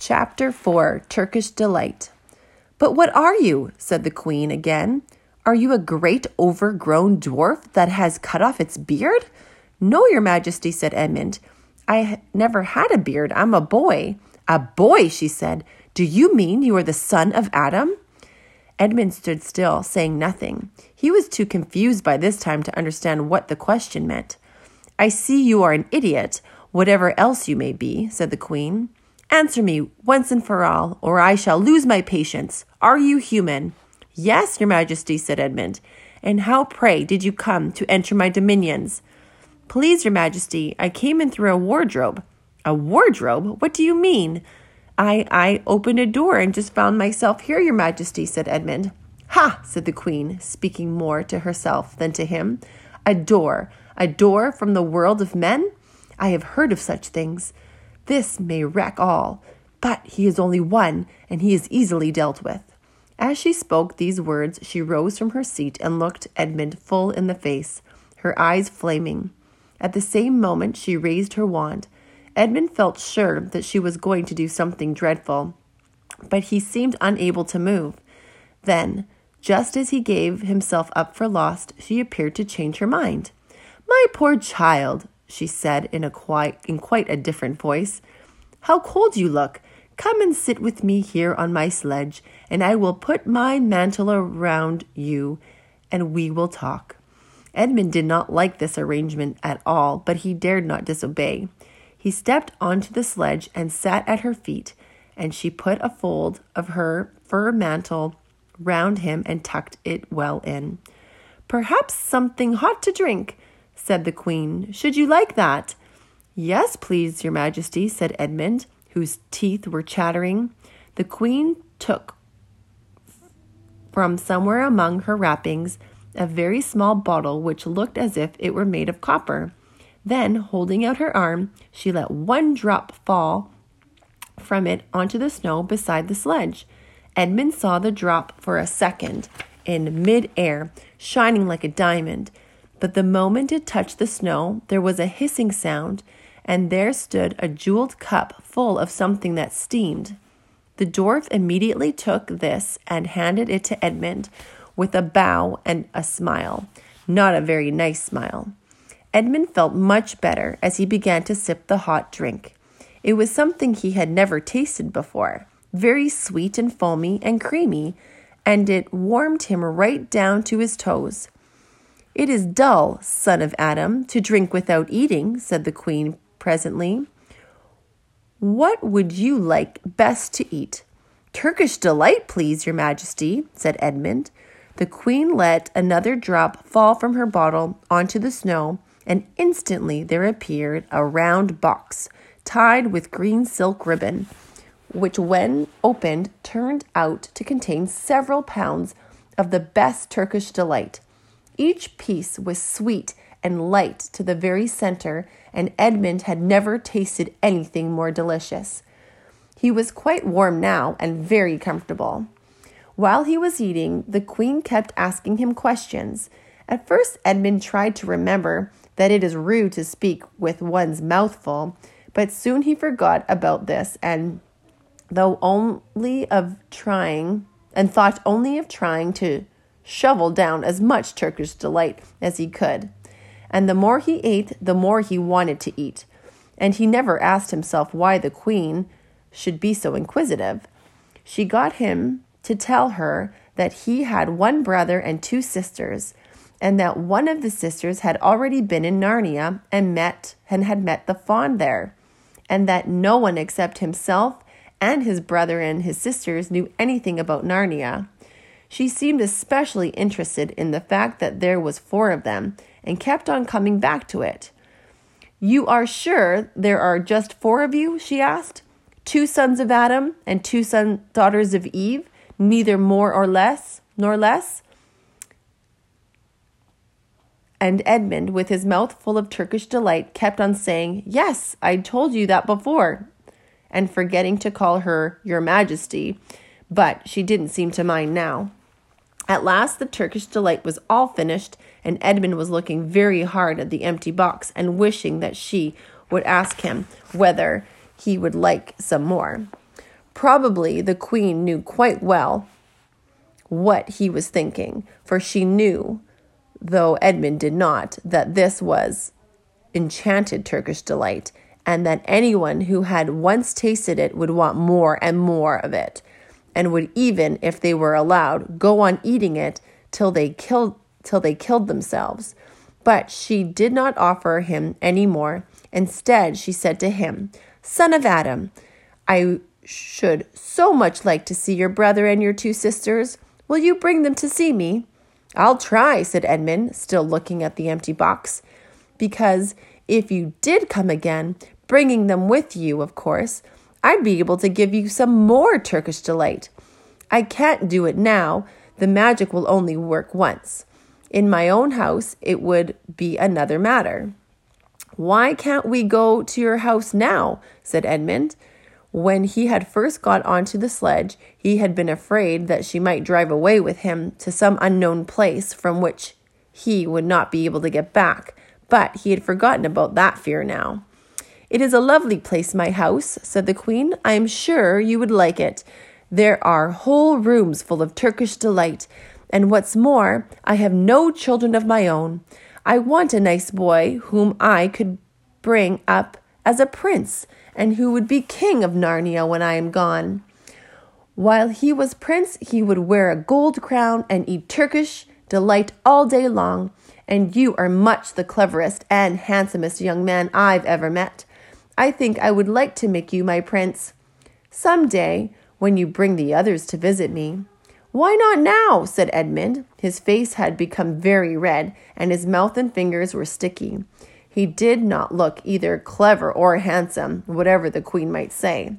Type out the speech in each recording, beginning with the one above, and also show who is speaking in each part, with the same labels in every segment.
Speaker 1: Chapter 4, Turkish Delight. "But what are you?" said the queen again. "Are you a great overgrown dwarf that has cut off its beard?" "No, your majesty," said Edmund. "I never had a beard. I'm a boy." "A boy," she said. "Do you mean you are the son of Adam?" Edmund stood still, saying nothing. He was too confused by this time to understand what the question meant. "I see you are an idiot, whatever else you may be," said the queen. "Answer me once and for all, or I shall lose my patience. Are you human?" "Yes, your majesty," said Edmund. "And how, pray, did you come to enter my dominions?" "Please, your majesty, I came in through a wardrobe." "A wardrobe? What do you mean?" I opened a door and just found myself here, your majesty," said Edmund. "Ha!" said the queen, speaking more to herself than to him. A door from the world of men? I have heard of such things. This may wreck all, but he is only one, and he is easily dealt with." As she spoke these words, she rose from her seat and looked Edmund full in the face, her eyes flaming. At the same moment, she raised her wand. Edmund felt sure that she was going to do something dreadful, but he seemed unable to move. Then, just as he gave himself up for lost, she appeared to change her mind. "My poor child," she said in quite a different voice, "how cold you look. Come and sit with me here on my sledge, and I will put my mantle around you, and we will talk." Edmund did not like this arrangement at all, but he dared not disobey. He stepped onto the sledge and sat at her feet, and she put a fold of her fur mantle round him and tucked it well in. "Perhaps something hot to drink," said the queen. "Should you like that?" "Yes, please, your majesty," said Edmund, whose teeth were chattering. The queen took from somewhere among her wrappings a very small bottle which looked as if it were made of copper. Then, holding out her arm, she let one drop fall from it onto the snow beside the sledge. Edmund saw the drop for a second in mid-air, shining like a diamond. But the moment it touched the snow, there was a hissing sound, and there stood a jeweled cup full of something that steamed. The dwarf immediately took this and handed it to Edmund with a bow and a smile. Not a very nice smile. Edmund felt much better as he began to sip the hot drink. It was something he had never tasted before, very sweet and foamy and creamy, and it warmed him right down to his toes. "It is dull, son of Adam, to drink without eating," said the queen presently. "What would you like best to eat?" "Turkish delight, please, your majesty," said Edmund. The queen let another drop fall from her bottle onto the snow, and instantly there appeared a round box tied with green silk ribbon, which when opened turned out to contain several pounds of the best Turkish delight. Each piece was sweet and light to the very center, and Edmund had never tasted anything more delicious. He was quite warm now and very comfortable. While he was eating, the queen kept asking him questions. At first, Edmund tried to remember that it is rude to speak with one's mouth full, but soon he forgot about this and thought only of trying to shovel down as much Turkish delight as he could. And the more he ate, the more he wanted to eat. And he never asked himself why the queen should be so inquisitive. She got him to tell her that he had one brother and two sisters, and that one of the sisters had already been in Narnia and had met the faun there, and that no one except himself and his brother and his sisters knew anything about Narnia. She seemed especially interested in the fact that there was 4 of them, and kept on coming back to it. "You are sure there are just 4 of you?" she asked. 2 sons of Adam and 2 daughters of Eve, neither more or less, nor less?" And Edmund, with his mouth full of Turkish delight, kept on saying, "Yes, I told you that before," and forgetting to call her your majesty, but she didn't seem to mind now. At last the Turkish delight was all finished, and Edmund was looking very hard at the empty box and wishing that she would ask him whether he would like some more. Probably the queen knew quite well what he was thinking, for she knew, though Edmund did not, that this was enchanted Turkish delight, and that anyone who had once tasted it would want more and more of it, and would, even if they were allowed, go on eating it till they killed themselves. But she did not offer him any more. Instead, she said to him, "Son of Adam, I should so much like to see your brother and your 2 sisters. Will you bring them to see me?" "I'll try," said Edmund, still looking at the empty box. "Because if you did come again, bringing them with you, of course, I'd be able to give you some more Turkish delight. I can't do it now. The magic will only work once. In my own house, it would be another matter." "Why can't we go to your house now?" said Edmund. When he had first got onto the sledge, he had been afraid that she might drive away with him to some unknown place from which he would not be able to get back, but he had forgotten about that fear now. "It is a lovely place, my house," said the queen. "I am sure you would like it. There are whole rooms full of Turkish delight, and what's more, I have no children of my own. I want a nice boy whom I could bring up as a prince, and who would be king of Narnia when I am gone. While he was prince, he would wear a gold crown and eat Turkish delight all day long, and you are much the cleverest and handsomest young man I've ever met. I think I would like to make you my prince some day when you bring the others to visit me." "Why not now?" said Edmund. His face had become very red, and his mouth and fingers were sticky. He did not look either clever or handsome, whatever the queen might say.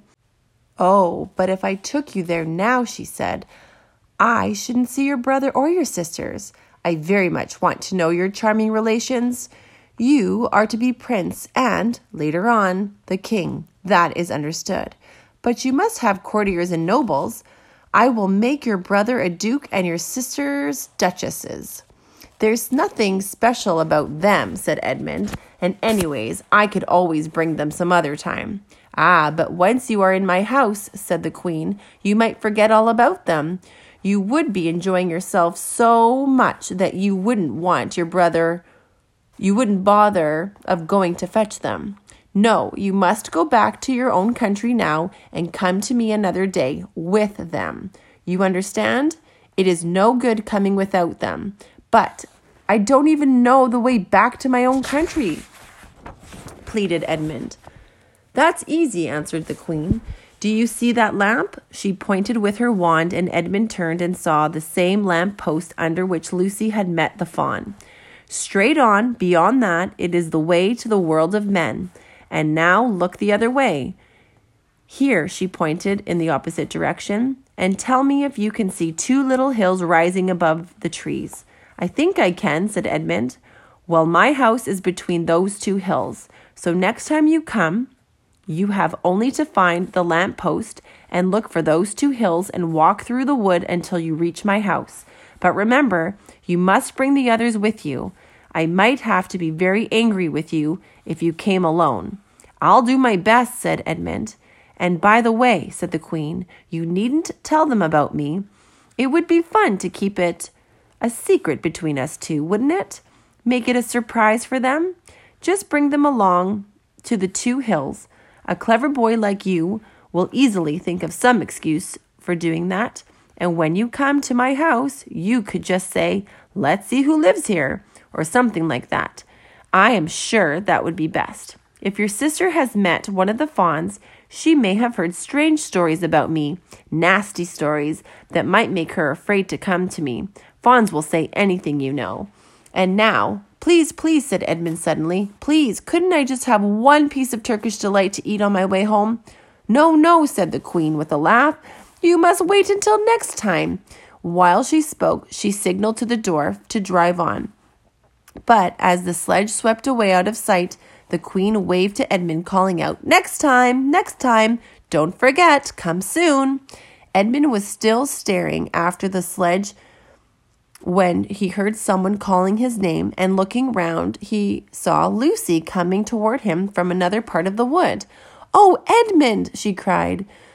Speaker 1: "Oh, but if I took you there now," she said, "I shouldn't see your brother or your sisters. I very much want to know your charming relations. You are to be prince and, later on, the king. That is understood. But you must have courtiers and nobles. I will make your brother a duke and your sisters duchesses." "There's nothing special about them," said Edmund, "and anyways, I could always bring them some other time." "Ah, but once you are in my house," said the queen, "you might forget all about them. You would be enjoying yourself so much that you wouldn't bother of going to fetch them. No, you must go back to your own country now and come to me another day with them. You understand? It is no good coming without them. But I don't even know the way back to my own country," pleaded Edmund. "That's easy," answered the queen. "Do you see that lamp?" She pointed with her wand, and Edmund turned and saw the same lamp post under which Lucy had met the fawn. "Straight on, beyond that, it is the way to the world of men. And now look the other way. Here," she pointed in the opposite direction, "and tell me if you can see 2 little hills rising above the trees." "I think I can," said Edmund. "Well, my house is between those 2 hills. So next time you come, you have only to find the lamp post and look for those 2 hills and walk through the wood until you reach my house. But remember, you must bring the others with you. I might have to be very angry with you if you came alone." "I'll do my best," said Edmund. "And by the way," said the queen, "you needn't tell them about me. It would be fun to keep it a secret between us 2, wouldn't it? Make it a surprise for them. Just bring them along to the 2 hills. A clever boy like you will easily think of some excuse for doing that. And when you come to my house, you could just say, 'Let's see who lives here,' or something like that. I am sure that would be best. If your sister has met one of the fawns, she may have heard strange stories about me, nasty stories that might make her afraid to come to me. Fawns will say anything, you know. And now, please, please," said Edmund suddenly, "please, couldn't I just have one piece of Turkish delight to eat on my way home?" "No, no," said the queen with a laugh. "You must wait until next time." While she spoke, she signaled to the dwarf to drive on. But as the sledge swept away out of sight, the queen waved to Edmund, calling out, next time, don't forget, come soon." Edmund was still staring after the sledge when he heard someone calling his name, and looking round, he saw Lucy coming toward him from another part of the wood. "Oh, Edmund!" she cried.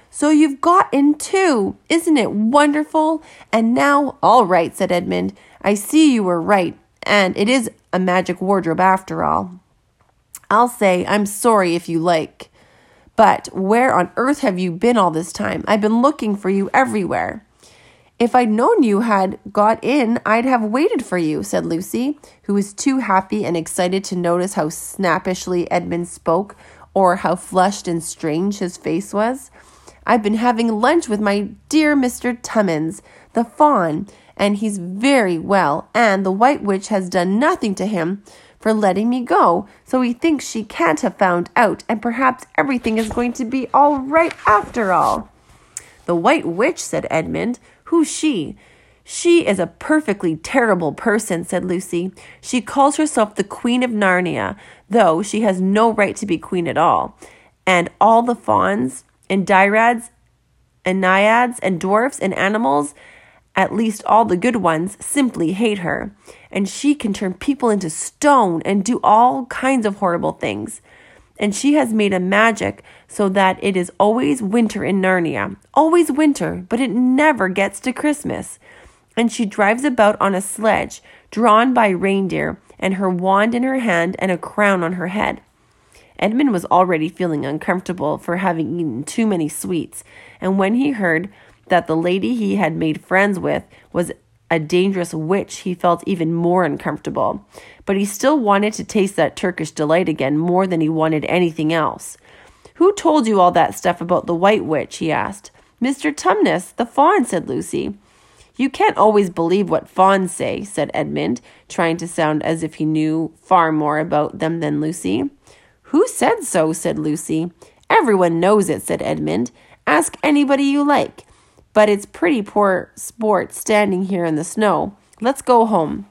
Speaker 1: So you've got in too. Isn't it wonderful? And now, all right, said Edmund. I see you were right, and it is a magic wardrobe after all. I'll say I'm sorry if you like. But where on earth have you been all this time? I've been looking for you everywhere. If I'd known you had got in, I'd have waited for you, said Lucy, who was too happy and excited to notice how snappishly Edmund spoke or how flushed and strange his face was. I've been having lunch with my dear Mr. Tummins, the fawn, and he's very well, and the White Witch has done nothing to him for letting me go, so he thinks she can't have found out, and perhaps everything is going to be all right after all. The White Witch, said Edmund. Who's she? She is a perfectly terrible person, said Lucy. She calls herself the Queen of Narnia, though she has no right to be queen at all. And all the fauns and dryads and naiads and dwarfs and animals, at least all the good ones, simply hate her. And she can turn people into stone and do all kinds of horrible things. And she has made a magic so that it is always winter in Narnia. Always winter, but it never gets to Christmas. And she drives about on a sledge, drawn by reindeer, and her wand in her hand and a crown on her head. Edmund was already feeling uncomfortable for having eaten too many sweets, and when he heard that the lady he had made friends with was a dangerous witch, he felt even more uncomfortable. But he still wanted to taste that Turkish delight again more than he wanted anything else. Who told you all that stuff about the White Witch? He asked. Mr. Tumnus, the fawn, said Lucy. You can't always believe what fawns say, said Edmund, trying to sound as if he knew far more about them than Lucy. Who said so? Said Lucy. Everyone knows it, said Edmund. Ask anybody you like. But it's pretty poor sport standing here in the snow. Let's go home.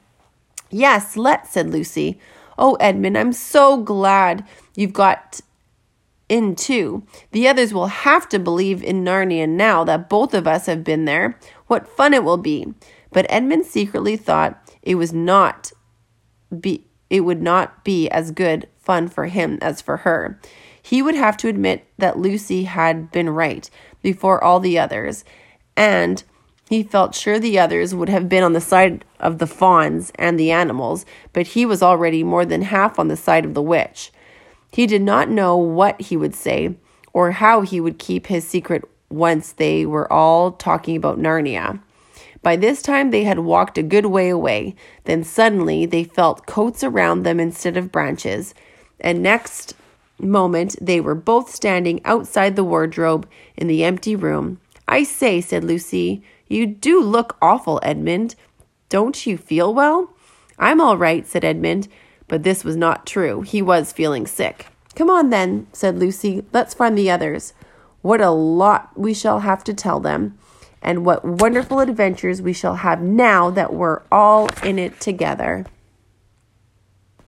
Speaker 1: Yes, let's, said Lucy. Oh, Edmund, I'm so glad you've got in too. The others will have to believe in Narnia now that both of us have been there. What fun it will be. But Edmund secretly thought it would not be as good fun for him as for her. He would have to admit that Lucy had been right before all the others, and he felt sure the others would have been on the side of the fawns and the animals, but he was already more than half on the side of the witch. He did not know what he would say or how he would keep his secret once they were all talking about Narnia. By this time they had walked a good way away. Then suddenly they felt coats around them instead of branches, and next moment they were both standing outside the wardrobe in the empty room. I say, said Lucy, you do look awful, Edmund. Don't you feel well? I'm all right, said Edmund, but this was not true. He was feeling sick. Come on then, said Lucy. Let's find the others. What a lot we shall have to tell them, and what wonderful adventures we shall have now that we're all in it together.